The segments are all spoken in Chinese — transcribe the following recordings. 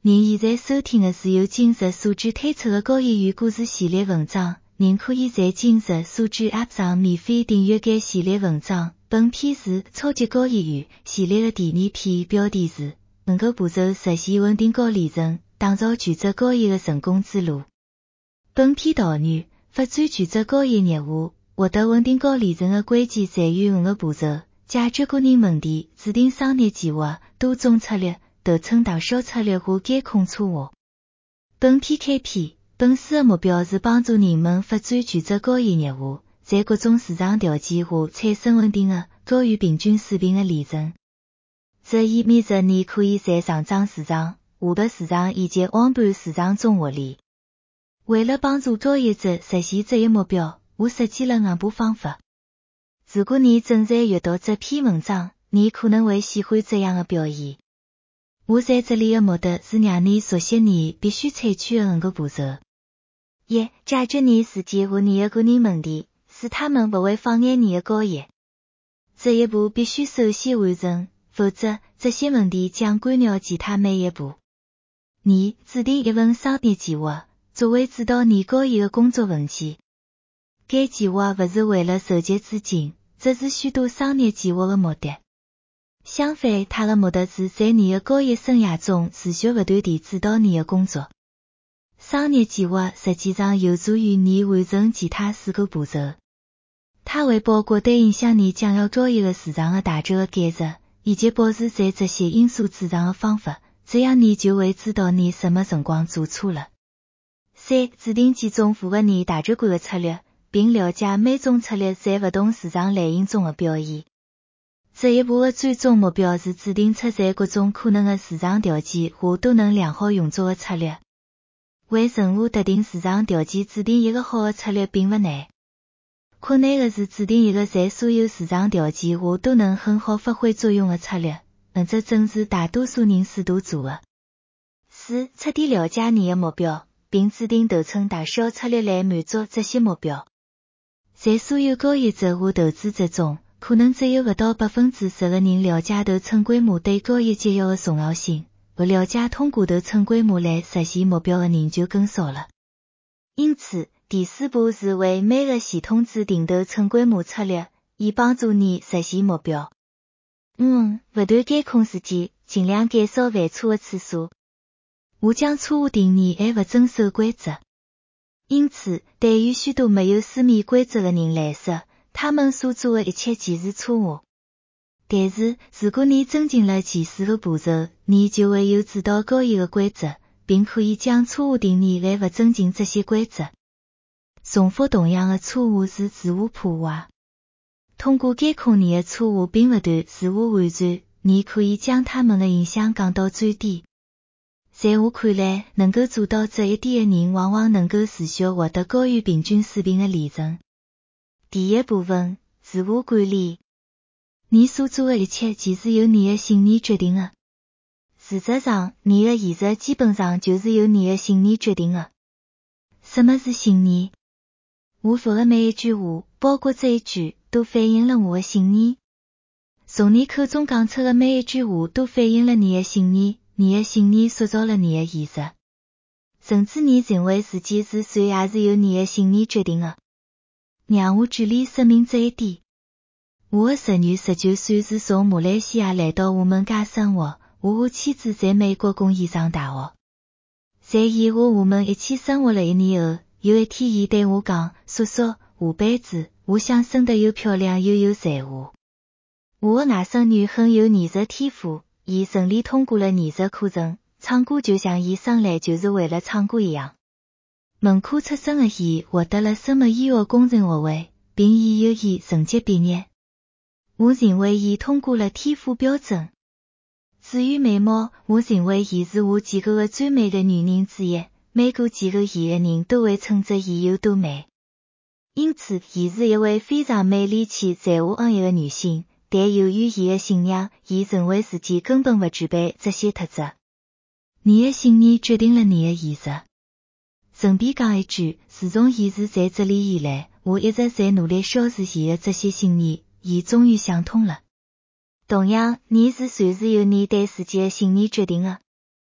您现在收听的是由今日素质推出的高英语故事系列文章，您可以在今日素质 App 上免费订阅该系列文章。本篇是超级高英语系列的第2篇，标题是5个步骤实现稳定高利润，打造全职高英的成功之路。本篇导语：发展全职高英业务，获得稳定高利润的关键在于5个步骤：解决个人问题，制定商业计划，多种策略，头称大小策略化监控错误。本篇开篇，本书的目标是帮助人们发展全职高英业务，在各种市场条件下产生稳定的、高于平均水平的利润。这意味着你可以在上涨市场、下跌市场以及横盘市场中获利。为了帮助高业者实现这一目标，我设计了2部方法。如果你正在阅读这篇文章，你可能会喜欢这样的表现。我在这里的目的是让你熟悉你必须采取的5个步骤。1. 解决你自己和你的个人问题，使他们不会妨碍你的高业。这一步必须首先完成，否则这些问题将干扰其他每一步。2. 制定一份商业计划，作为指导你高业的工作文件。该计划不是为了筹集资金，这是许多商业计划的目的。相反，它的目的是在你的高业生涯中持续不断地指导你的工作。商业计划实际上有助于你完成其他4个步骤。它会包括对影响你将要高业的市场的大致的解释，以及保持在这些因素之上的方法，这样你就会知道你什么情况做错了。3. 制定几种符合你大局观的策略，并了解每种策略在不同市场类型中的表现。这一步的最终目标是制定出在各种可能的市场条件下都能良好运作的策略。为任何特定市场条件制定一个好的策略并不难。困难的是制定一个在所有市场条件下都能很好发挥作用的策略，这正是大多数人试图做的。4. 彻底了解你的目标，并制定头称大小策略来满足这些目标。在所有高业者和投资者中，可能只有不到 10% 的人了解头称规模对高业节约的重要性，不了解通过头称规模来实现目标的人就更少了。因此，第4步是为每个系统制定头称规模策略，以帮助你实现目标。不断监控时间，尽量减少犯错的次数。我将错误定义而不遵守规则。因此，对于许多没有书面规则的人来说，他们所做的一切即是错误。但是，如果你遵循了前4个步骤，你就会有指导高业的规则，并可以将错误定义而不遵循这些规则。重复同样的错误是自我破坏。通过监控你的错误并不断自我完善，你可以将它们的影响降到最低。在我看来，能够做到这一点的人往往能够持续获得高于平均水平的利润。第1部分，自我管理。你所做的一切其实由你的信念决定的。事实上，你的现实基本上就是由你的信念决定的。什么是信念？我说的每一句话，包括这一句，都反映了我的信念。从你口中讲出的每一句话都反映了你的信念，你的信念塑造了你的现实。甚至你认为自己是谁也是由你的信念决定的。让我举例说明这一点。我的侄女19岁是从马来西亚来到我们家生活，我和妻子在美国供伊上大学。在伊和我们一起生活了1年后，有一天伊对我讲，叔叔，下辈子我想生得又漂亮又有才华。我的外甥女很有艺术天赋，伊顺利通过了艺术课程，唱歌就像伊生来就是为了唱歌一样。文科出身的伊获得了生物医学工程学位，并以优异成绩毕业。我认为伊通过了天赋标准。至于美貌，我认为伊是我见过的最美的女人之一，每个见过伊的人都会称赞伊有多美。因此，伊是一位非常美丽且才华横溢的女性，但由于伊的信仰，伊认为自己根本不具备这些特质。你的信念决定了你的现实。顺便讲一句，自从伊是在这里以来，我一直在努力消除伊的这些信念，伊终于想通了。同样，你是随时由你对自己的信念决定的。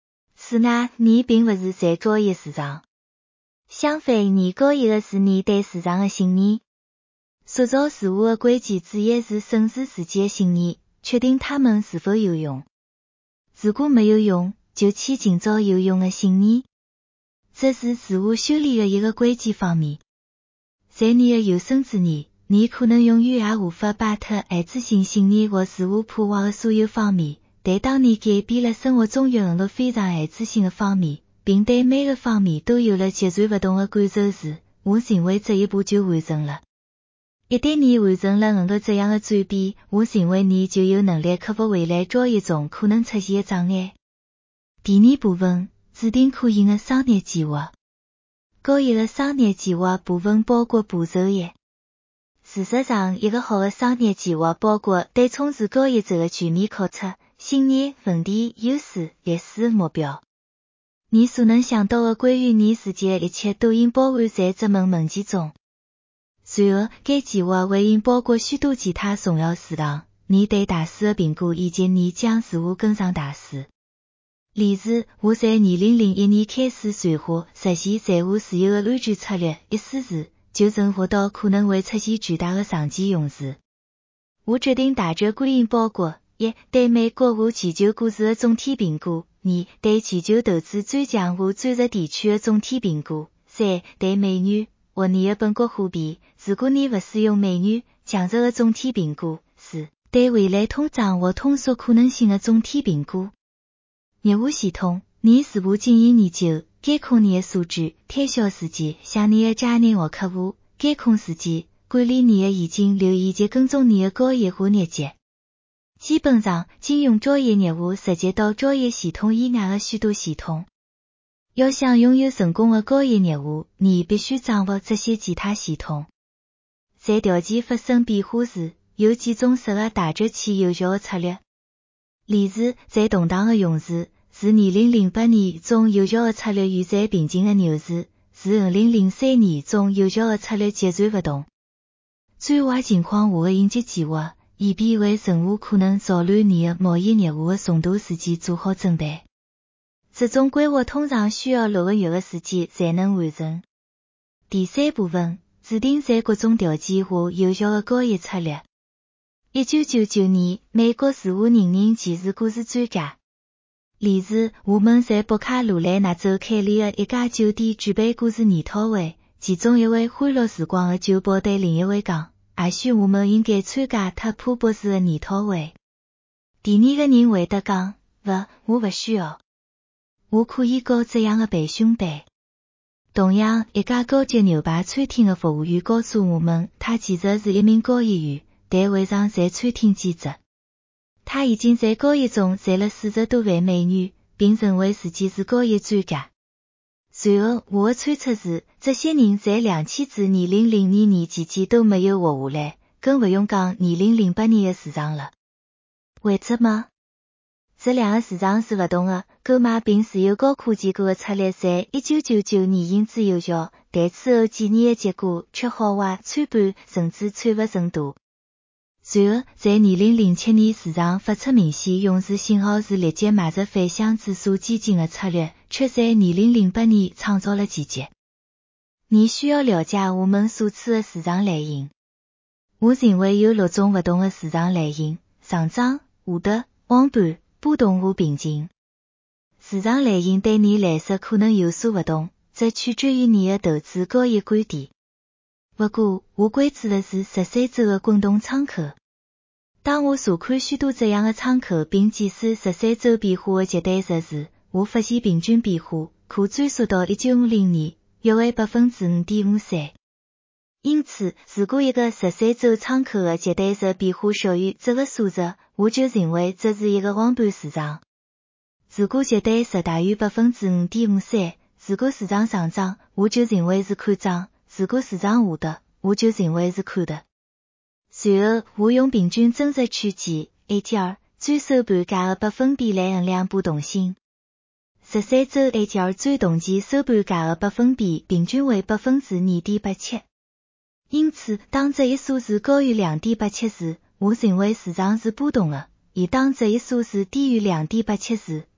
此外，你并不是在交易市场。相反，你交易的是你对市场的信念。塑造事物的关键之一是审视自己的信念，确定它们是否有用。如果没有用，就去寻找有用的信念。这是自我修炼的一个关键方面。在你的有生之年，你可能永远也无法摆脱爱自性信念或自我破坏的所有方面，但当你改变了生活中有很多非常爱自性的方面，并对每个方面都有了截然不同的感受时，我认为这一步就完成了。一旦你完成了很多这样的转变，我认为你就有能力克服未来交易中可能出现的障碍。第二部分，制定可行的商业计划。交易的商业计划部分包括步骤一。事实上，一个好的商业计划包括对从事交易者的全面考察、信念、问题、优势、历史、目标。你所能想到的关于你自己的一切都应包含在这门文件中。随后，该计划还应包括许多其他重要事项，你对大师的评估以及你将如何跟上大师。例如，我在2001年开始筹划实现财务自由的安全策略一书时，就曾获到可能会出现巨大的长期用处。我决定大局观应包括：一、对美国和全球股市的总体评估；二、对全球投资专项和战术地区的总体评估；三、对美元或你的本国货币，如果你不使用美元，强弱的总体评估；四、对未来通胀或通缩可能性的总体评估。业务系统，你如何进行研究，监控你的数据，推销时机，向你的家人和客户，监控时机，管理你的现金流以及跟踪你的交易和日节。基本上，金融交易业务涉及到交易系统以外的许多系统。要想拥有成功的交易业务，你必须掌握这些其他系统。在条件发生变化时，有几种适合大局去有效的策略。例如，在动荡的熊市，是2008年中有效的策略与在平静的牛市，是2003年中有效的策略截然不同。最坏情况下的应急计划，以便为任何可能扰乱你的贸易业务的重大事件做好准备。这种规划通常需要6个月的时间才能完成。第三部分，制定在各种条件下有效的交易策略。1999年，美国如何任命前市股市专家？例如，我们在北卡罗来纳州开立的一家酒店举办股市研讨会，其中一位欢乐时光的酒保对另一位讲，也许我们应该参加特普博士的研讨会。第二个人回答讲，不，我不需要。我可以搞这样的培训班。同样，一家高级牛排餐厅的服务员告诉我们，他其实是一名交易员，但会上在餐厅兼职。他已经在交易中赚了40多万美元，并认为自己是交易专家。随后，我的猜测是，这些人在2000至2002年期间都没有活下来，更不用讲2008年的市场了。为什么？这两个市场是不同的，购买并持有高科技股的策略在1999年行之有效，但此后几年的结果却好坏参半甚至惨不忍睹。随后，在2007年市场发出明显勇士信号时立即买入反向指数基金的策略，却在2008年创造了奇迹。你需要了解我们所处的市场类型。我认为有6种不同的市场类型：上涨、下跌、横盘、波动和平静。市场类型对你来说可能有所不同，这取决于你的投资交易观点。不过，我关注的是13周的滚动窗口。当我查看许多这样的窗口并计算13周变化的绝对值时，我发现平均变化可追溯到1950年，约为 5.53%。因此，如果一个13周窗口的绝对值变化小于这个数值，我就认为这是一个横盘市场。如果绝对值大于 5.53%，如果市场上涨，我就认为是看涨；如果市场下跌，我就认为是看跌。随后，我用平均增值区间 ATR 最收盘价的百分比来衡量波动性。13周 ATR 最同期收盘价的百分比平均为 2.87%。因此，当这一数字高于 2.87 时，我认为市场是波动的；而当这一数字低于 2.87 时，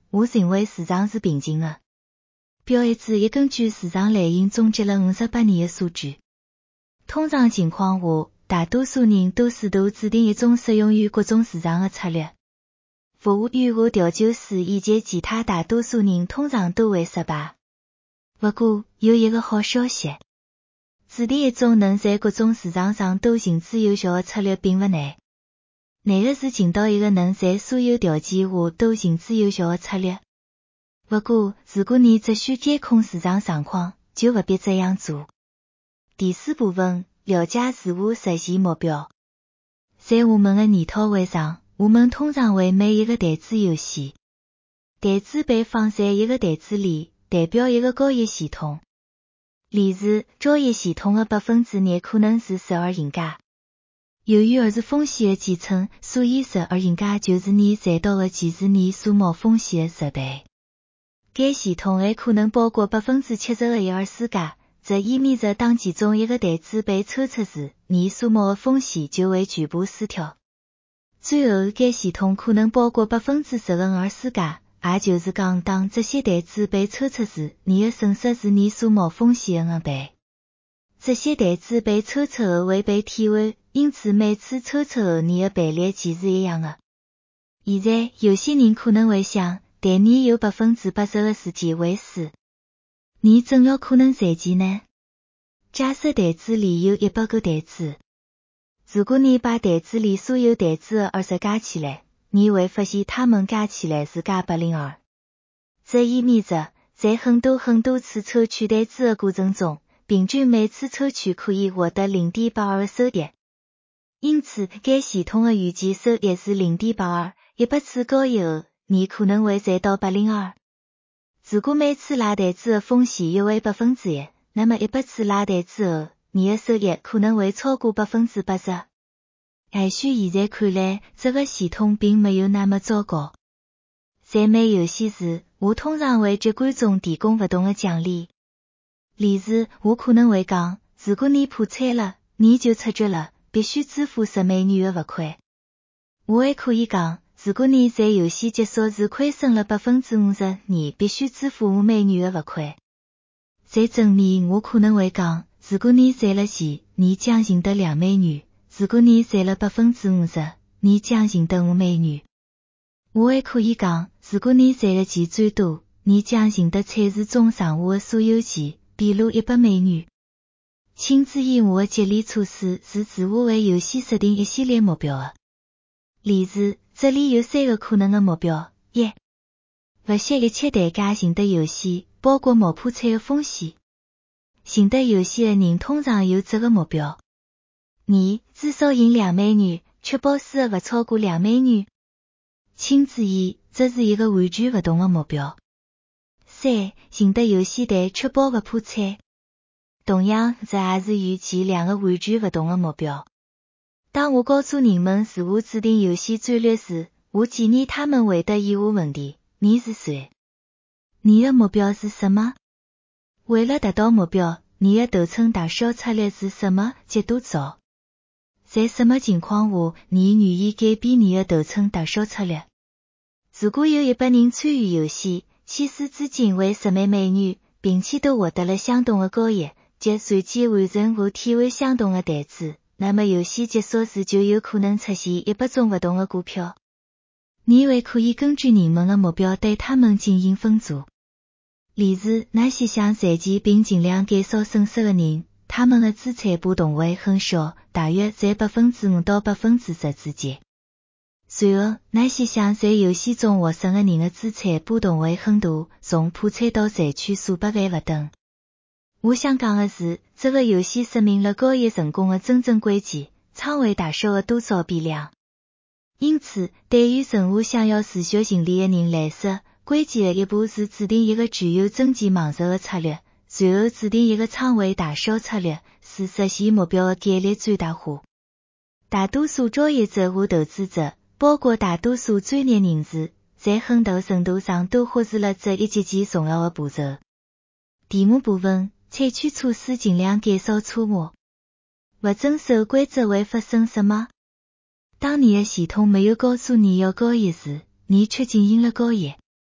我认为市场是平静的。表一指也根据市场类型总结了58年的数据。通常情况下，大多数人都试图制定一种适用于各种市场的策略。服务于我调酒师以及其他大多数人通常都会失败。不过，有一个好消息。制定一种能在各种市场上都行之有效的策略并不难。难的是寻到一个能在所有条件下都行之有效的策略。不过，如果你只需监控市场状况，就不必这样做。第4部分，了解如何实现目标。在我们的研讨会上，我们通常为每一个台子游戏。台子被放在一个台子里，代表一个交易系统。例如，交易系统的2%可能是12赢家。由于这是风险的简称，所以12赢家就是你赚到的既是你所冒风险的10倍。该系统还可能包括70%的一二输家，这意味着当其中一个台子被抽出时，你所冒的风险就会全部输掉。最后，该系统可能包括10%的二输家，也就是讲当这些台子被抽出时，你的损失是你所冒风险的2倍。这些台子被抽出后会被替换，因此每次抽出后你的赔率其实一样的。现在，有些人可能会想，但你有80%的时间会输。你怎么可能赚钱呢？假设台子里有100个台子。如果你把台子里所有台子的20加起来，你会发现它们加起来是加802。这意味着，在很多次抽取台子的过程中，平均每次抽取可以获得 0.82 的收益。因此，该系统的预计收益是 0.82，100次交易后，你可能会赚到802。如果每次拉台子的风险约为 1%， 那么100次拉台子后，你的收益可能会超过 80%。也许现在看来，这个系统并没有那么糟糕。在买游戏时，我通常会给观众提供不同的奖励。例如，我可能会讲，如果你破产了，你就出局了，必须支付10美元的罚款。我还可以讲，如果你在游戏结束时亏损了 50%， 你必须支付5美元的罚款。在正面，我可能会讲，如果你赚了钱，你将赢得2美元；如果你赚了 50%， 你将赢得5美元。我还可以讲，如果你赚的钱最多，你将赢得菜市中剩下的所有钱，比如100美元。亲自以我的激励措施是自我为游戏设定一系列目标的。例如，这里有3个可能的目标：1. 不惜一切代价赢得游戏，包括冒破产的风险。赢得游戏的人通常有这个目标。2. 至少赢2美元，确保输的不超过2美元。请注意，这是一个完全不同的目标。3. 赢得游戏但确保不破产。同样，这也是预期2个完全不同的目标。当我告诉人们如何制定游戏战略时，我建议他们回答以下问题：你是谁？你的目标是什么？为了达到目标，你的头层大小策略是什么及多少？在什么情况下，你愿意改变你的头层大小策略？如果有100人参与游戏，起始资金为10万美元，并且都获得了相同的交易，即随机完成或替换相同的台子，那么游戏结束时就有可能出现100种不同的股票。你还可以根据人们的目标对他们进行分组。例如，那些想赚钱并尽量减少损失的人，他们的资产波动会很小，大约在 5% 到 10% 之间。随后，那些想在游戏中获胜的人的资产波动会很大，从破产到赚取数百万不等。我想讲的是，这个游戏说明了交易成功的真正关键，仓位大小的多少比量。因此，对于任何想要持续盈利的人来说，关键的一步是制定一个具有增减盲受的策略，随后制定一个仓位大小策略，使实现目标的概率最大化。大多数交易者和投资者，包括大多数专业人士，在很大程度上都忽视了这一极其重要的步骤。第5部分，采取措施尽量减少错误。不遵守规则会发生什么？当你的系统没有告诉你要交易时，你却进行了交易。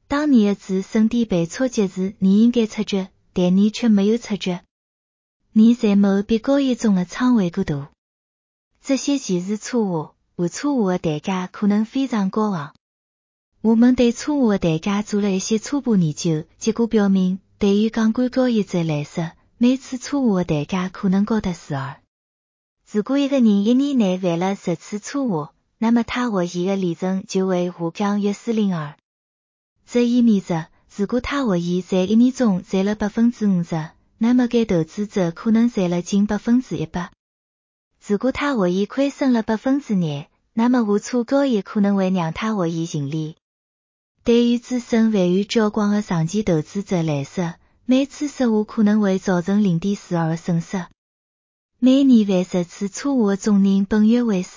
当你的字身体被错节时，你应该察觉，但你却没有察觉。你在某别个一种的仓位过度。这些既是错误，而错误的代价可能非常高昂。我们对错误的代价做了一些初步研究，结果表明，对于杠杆高一者来说，每次错误的代价可能高达12。如果一个人1年内犯了10次错误，那么他获益的利润就会下降约402。这意味着，如果他获益在1年中赚了 50%， 那么该投资者可能赚了近 100%。如果他获益亏损了 2%， 那么误差高也可能会让他获益盈利。对于资深万元交关的长期投资者来说，每次失误可能会造成 0.42 的损失。每年犯10次错误的总人本约为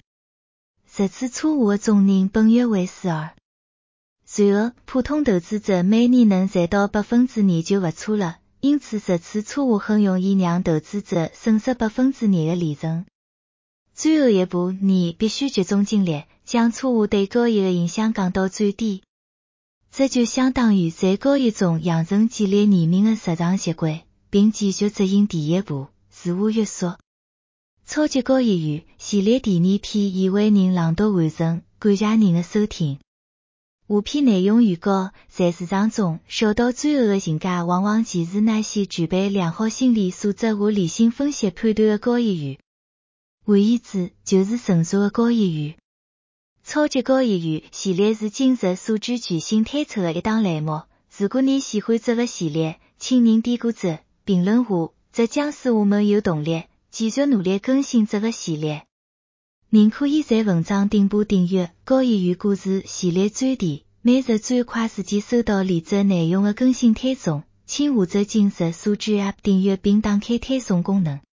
42。10次错误的总人本约为42。随后，普通投资者每年能赚到 2% 就不错了，因此10次错误很容易让投资者损失 2% 的利润。最后一步，你必须集中精力，将错误对交易的影响降到最低。这就相当于在交易中养成建立严明的实场习惯，并继续执行第一步，自我约束。超级交易员系列第2篇已为您朗读完成，感谢您的收听。下篇内容预告，在市场中受到追后的评价往往既是那些具备良好心理素质和理性分析判断的交易员。换言之，就是成熟的交易员。超级交易员系列是今日数据巨星推出的一档栏目。如果你喜欢这个系列，请您点个赞，评论下，这将使我们有动力继续努力更新这个系列。您可以在文章顶部订阅交易员故事系列专题，每日最快时间收到连载内容的更新推送。请下载今日数据 App 订阅并打开推送功能。